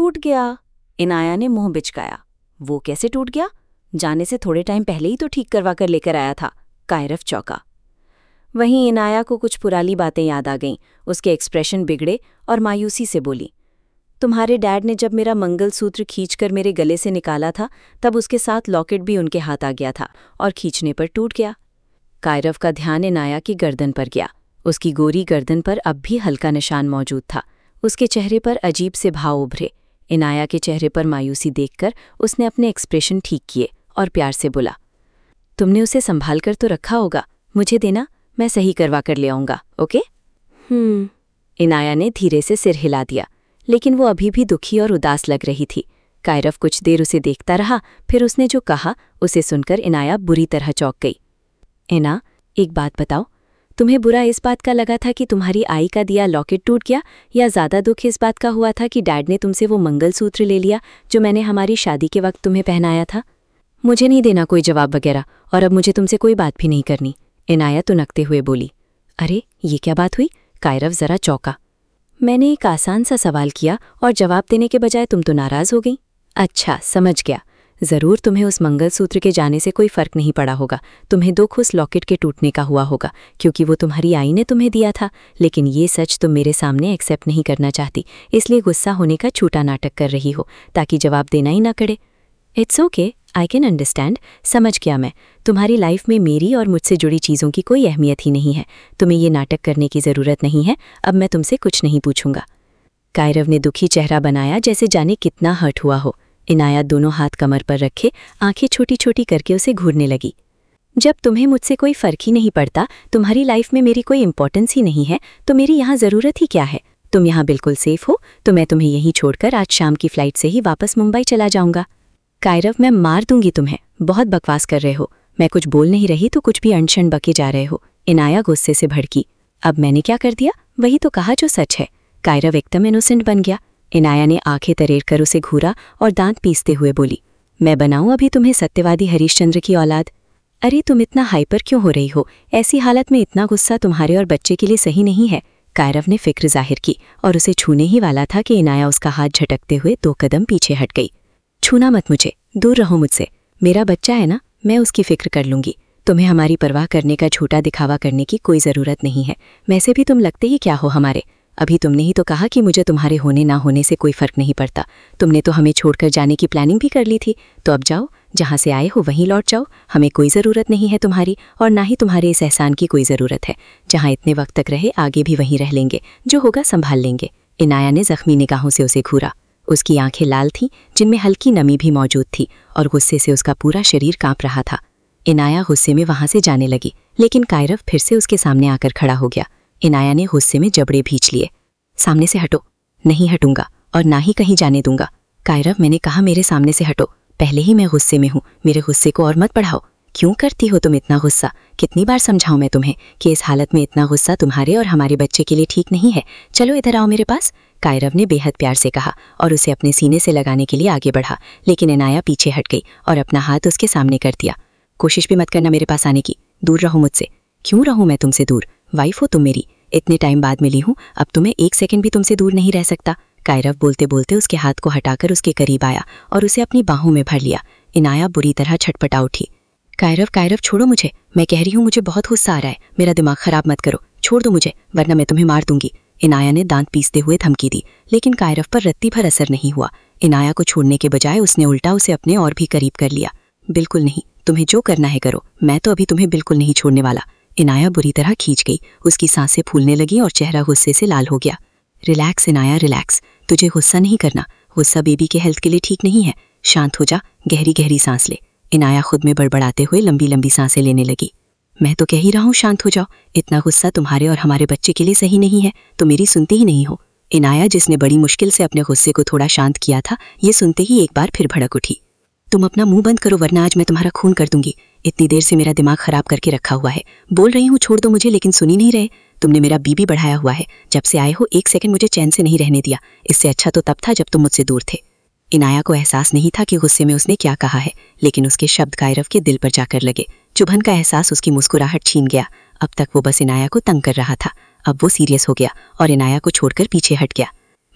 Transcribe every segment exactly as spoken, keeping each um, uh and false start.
टूट गया। इनाया ने मुंह बिचकाया। वो कैसे टूट गया? जाने से थोड़े टाइम पहले ही तो ठीक करवा कर लेकर आया था। कायरव चौंका। वहीं इनाया को कुछ पुरानी बातें याद आ गईं। उसके एक्सप्रेशन बिगड़े और मायूसी से बोली, तुम्हारे डैड ने जब मेरा मंगलसूत्र खींचकर मेरे गले से निकाला था तब उसके साथ लॉकेट भी उनके हाथ आ गया था और खींचने पर टूट गया। कायरव का ध्यान इनाया की गर्दन पर गया। उसकी गोरी गर्दन पर अब भी हल्का निशान मौजूद था। उसके चेहरे पर अजीब से भाव उभरे। इनाया के चेहरे पर मायूसी देखकर उसने अपने एक्सप्रेशन ठीक किए और प्यार से बोला, तुमने उसे संभाल कर तो रखा होगा, मुझे देना, मैं सही करवा कर ले आऊंगा, ओके? हम्म इनाया ने धीरे से सिर हिला दिया, लेकिन वो अभी भी दुखी और उदास लग रही थी। कायरव कुछ देर उसे देखता रहा, फिर उसने जो कहा उसे सुनकर इनाया बुरी तरह चौंक गई। इना, एक बात बताओ, तुम्हें बुरा इस बात का लगा था कि तुम्हारी आई का दिया लॉकेट टूट गया, या ज़्यादा दुख इस बात का हुआ था कि डैड ने तुमसे वो मंगलसूत्र ले लिया जो मैंने हमारी शादी के वक्त तुम्हें पहनाया था? मुझे नहीं देना कोई जवाब वगैरह, और अब मुझे तुमसे कोई बात भी नहीं करनी, इनाया तुनकते हुए बोली। अरे, ये क्या बात हुई? कायरव जरा चौंका। मैंने एक आसान सा सवाल किया और जवाब देने के बजाय तुम तो नाराज़ हो गई। अच्छा, समझ गया। ज़रूर तुम्हें उस मंगलसूत्र के जाने से कोई फ़र्क नहीं पड़ा होगा। तुम्हें दुख उस लॉकेट के टूटने का हुआ होगा, क्योंकि वो तुम्हारी आई ने तुम्हें दिया था। लेकिन ये सच तुम मेरे सामने एक्सेप्ट नहीं करना चाहती, इसलिए गुस्सा होने का छूटा नाटक कर रही हो ताकि जवाब देना ही ना पड़े। It's okay, I can understand. समझ गया मैं। तुम्हारी लाइफ में मेरी और मुझसे जुड़ी चीज़ों की कोई अहमियत ही नहीं है। तुम्हें ये नाटक करने की ज़रूरत नहीं है। अब मैं तुमसे कुछ नहीं पूछूंगा। कायरव ने दुखी चेहरा बनाया, जैसे जाने कितना हर्ट हुआ हो। इनाया दोनों हाथ कमर पर रखे आंखें छोटी छोटी करके उसे घूरने लगी। जब तुम्हें मुझसे कोई फ़र्क ही नहीं पड़ता, तुम्हारी लाइफ में मेरी कोई इंपॉर्टेंस ही नहीं है, तो मेरी यहाँ ज़रूरत ही क्या है? तुम यहाँ बिल्कुल सेफ हो, तो मैं तुम्हें यहीं छोड़कर आज शाम की फ़्लाइट से ही वापस मुंबई चला जाऊँगा। कायरव, मैं मार दूंगी तुम्हें। बहुत बकवास कर रहे हो। मैं कुछ बोल नहीं रही तो कुछ भी अनशन बके जा रहे हो। इनाया गुस्से से भड़की। अब मैंने क्या कर दिया? वही तो कहा जो सच है। कायरव एकदम इनोसेंट बन गया। इनाया ने आंखें तरेड़ कर उसे घूरा और दांत पीसते हुए बोली, मैं बनाऊं अभी तुम्हें सत्यवादी हरीशचंद्र की औलाद? अरे, तुम इतना हाइपर क्यों हो रही हो? ऐसी हालत में इतना गुस्सा तुम्हारे और बच्चे के लिए सही नहीं है। कायरव ने फिक्र जाहिर की और उसे छूने ही वाला था कि इनाया उसका हाथ झटकते हुए दो कदम पीछे हट गई। छूना मत मुझे, दूर रहो मुझसे। मेरा बच्चा है ना, मैं उसकी फिक्र कर लूंगी। तुम्हें हमारी परवाह करने का झूठा दिखावा करने की कोई ज़रूरत नहीं है। वैसे भी तुम लगते ही क्या हो हमारे। अभी तुमने ही तो कहा कि मुझे तुम्हारे होने ना होने से कोई फ़र्क नहीं पड़ता। तुमने तो हमें छोड़कर जाने की प्लानिंग भी कर ली थी। तो अब जाओ, जहाँ से आए हो वहीं लौट जाओ। हमें कोई ज़रूरत नहीं है तुम्हारी, और ना ही तुम्हारे इस एहसान की कोई ज़रूरत है। जहाँ इतने वक्त तक रहे, आगे भी वहीं रह लेंगे। जो होगा संभाल लेंगे। इनाया ने ज़ख्मी निगाहों से उसे घूरा। उसकी आंखें लाल थीं, जिनमें हल्की नमी भी मौजूद थी, और गुस्से से उसका पूरा शरीर कांप रहा था। इनाया गुस्से में वहां से जाने लगी, लेकिन कायरव फिर से उसके सामने आकर खड़ा हो गया। इनाया ने गुस्से में जबड़े भींच लिए। सामने से हटो। नहीं हटूंगा, और ना ही कहीं जाने दूंगा। कायरव, मैंने कहा मेरे सामने से हटो। पहले ही मैं गुस्से में हूँ, मेरे गुस्से को और मत बढ़ाओ। क्यों करती हो तुम इतना गुस्सा? कितनी बार समझाऊं मैं तुम्हें कि इस हालत में इतना गुस्सा तुम्हारे और हमारे बच्चे के लिए ठीक नहीं है। चलो इधर आओ मेरे पास। कायरव ने बेहद प्यार से कहा और उसे अपने सीने से लगाने के लिए आगे बढ़ा, लेकिन इनाया पीछे हट गई और अपना हाथ उसके सामने कर दिया। कोशिश भी मत करना मेरे पास आने की। दूर रहो मुझसे। क्यों रहूं मैं तुमसे दूर? वाइफ हो तुम मेरी। इतने टाइम बाद मिली हूं, अब तुम्हें एक सेकंड भी तुमसे दूर नहीं रह सकता। कायरव बोलते बोलते उसके हाथ को हटाकर उसके करीब आया और उसे अपनी बाहों में भर लिया। इनाया बुरी तरह छटपटा उठी। कायरव, कायरव छोड़ो मुझे। मैं कह रही हूँ मुझे बहुत गुस्सा आ रहा है। मेरा दिमाग खराब मत करो। छोड़ दो मुझे, वरना मैं तुम्हें मार दूंगी। इनाया ने दांत पीसते हुए धमकी दी, लेकिन कायरव पर रत्ती भर असर नहीं हुआ। इनाया को छोड़ने के बजाय उसने उल्टा उसे अपने और भी करीब कर लिया। बिल्कुल नहीं, तुम्हें जो करना है करो, मैं तो अभी तुम्हें बिल्कुल नहीं छोड़ने वाला। इनाया बुरी तरह खींच गई। उसकी सांसें फूलने लगी और चेहरा गुस्से से लाल हो गया। Relax Inaya, relax. तुझे गुस्सा नहीं करना। गुस्सा बेबी के हेल्थ के लिए ठीक नहीं है। शांत हो जा, गहरी गहरी सांस ले। इनाया खुद में बड़बड़ाते हुए लंबी लंबी सांसें लेने लगी। मैं तो कह ही रहा हूँ शांत हो जाओ। इतना गुस्सा तुम्हारे और हमारे बच्चे के लिए सही नहीं है। तो मेरी सुनते ही नहीं हो। इनाया, जिसने बड़ी मुश्किल से अपने गुस्से को थोड़ा शांत किया था, ये सुनते ही एक बार फिर भड़क उठी। तुम अपना मुंह बंद करो, वरना आज मैं तुम्हारा खून कर दूंगी। इतनी देर से मेरा दिमाग खराब करके रखा हुआ है। बोल रही हूँ छोड़ दो मुझे, लेकिन सुन ही नहीं रहे। तुमने मेरा बीबी बढ़ाया हुआ है। जब से आए हो एक सेकंड मुझे चैन से नहीं रहने दिया। इससे अच्छा तो तब था जब तुम मुझसे दूर थे। इनाया को एहसास नहीं था कि गुस्से में उसने क्या कहा है, लेकिन उसके शब्द कायरव के दिल पर जाकर लगे। चुभन का एहसास उसकी मुस्कुराहट छीन गया। अब तक वो बस इनाया को तंग कर रहा था, अब वो सीरियस हो गया और इनाया को छोड़कर पीछे हट गया।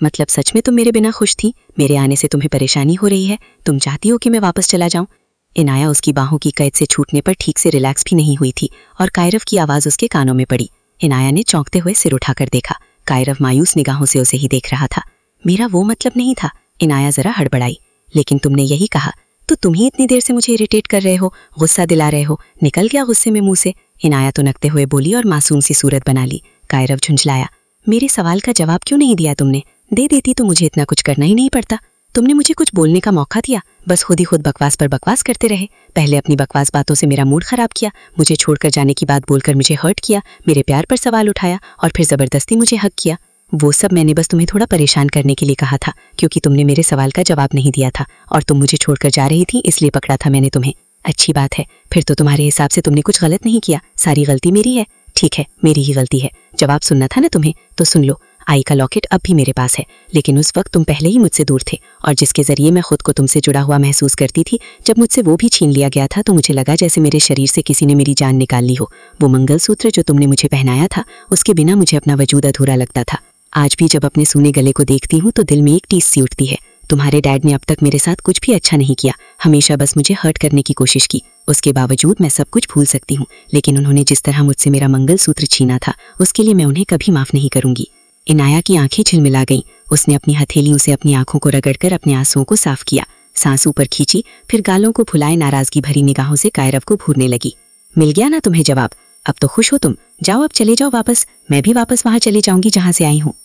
मतलब सच में तुम मेरे बिना खुश थी? मेरे आने से तुम्हें परेशानी हो रही है? तुम चाहती हो कि मैं वापस चला जाऊं? इनाया उसकी बाहों की कैद से छूटने पर ठीक से रिलैक्स भी नहीं हुई थी और कायरव की आवाज़ उसके कानों में पड़ी। इनाया ने चौंकते हुए सिर उठाकर देखा। कायरव मायूस निगाहों से उसे ही देख रहा था। मेरा वो मतलब नहीं था। इनाया जरा हड़बड़ाई। लेकिन तुमने यही कहा, तो तुम ही इतनी देर से मुझे इरिटेट कर रहे हो, गुस्सा दिला रहे हो। निकल गया गुस्से में मुंह से? इनाया तो नकते हुए बोली और मासूम सी सूरत बना ली। कायरव झुंझलाया। मेरे सवाल का जवाब क्यों नहीं दिया तुमने? दे देती तो मुझे इतना कुछ करना ही नहीं पड़ता। तुमने मुझे कुछ बोलने का मौका दिया, बस खुद ही खुद बकवास पर बकवास करते रहे। पहले अपनी बकवास बातों से मेरा मूड खराब किया, मुझे छोड़कर जाने की बात बोलकर मुझे हर्ट किया, मेरे प्यार पर सवाल उठाया और फिर जबरदस्ती मुझे हक किया। वो सब मैंने बस तुम्हें थोड़ा परेशान करने के लिए कहा था, क्योंकि तुमने मेरे सवाल का जवाब नहीं दिया था और तुम मुझे छोड़कर जा रही थी, इसलिए पकड़ा था मैंने तुम्हें। अच्छी बात है, फिर तो तुम्हारे हिसाब से तुमने कुछ गलत नहीं किया, सारी गलती मेरी है। ठीक है, मेरी ही गलती है। जवाब सुनना था ना तुम्हें, तो सुन लो। आई का लॉकेट अब भी मेरे पास है, लेकिन उस वक्त तुम पहले ही मुझसे दूर थे और जिसके जरिए मैं खुद को तुमसे जुड़ा हुआ महसूस करती थी, जब मुझसे वो भी छीन लिया गया था तो मुझे लगा जैसे मेरे शरीर से किसी ने मेरी जान निकाल ली हो। वो मंगलसूत्र जो तुमने मुझे पहनाया था, उसके बिना मुझे अपना वजूद अधूरा लगता था। आज भी जब अपने सूने गले को देखती हूँ तो दिल में एक टीस सी उठती है। तुम्हारे डैड ने अब तक मेरे साथ कुछ भी अच्छा नहीं किया, हमेशा बस मुझे हर्ट करने की कोशिश की। उसके बावजूद मैं सब कुछ भूल सकती हूँ, लेकिन उन्होंने जिस तरह मुझसे मेरा मंगलसूत्र छीना था, उसके लिए मैं उन्हें कभी माफ नहीं करूंगी। इनाया की आंखें झिलमिला गईं। उसने अपनी हथेलियों से अपनी आंखों को रगड़कर अपने आंसुओं को साफ किया, सांस ऊपर खींची, फिर गालों को फुलाए नाराजगी भरी निगाहों से कायरव को घूरने लगी। मिल गया ना तुम्हें जवाब? अब तो खुश हो तुम? जाओ, अब चले जाओ वापस। मैं भी वापस वहां चले जाऊंगी जहां से आई हूँ।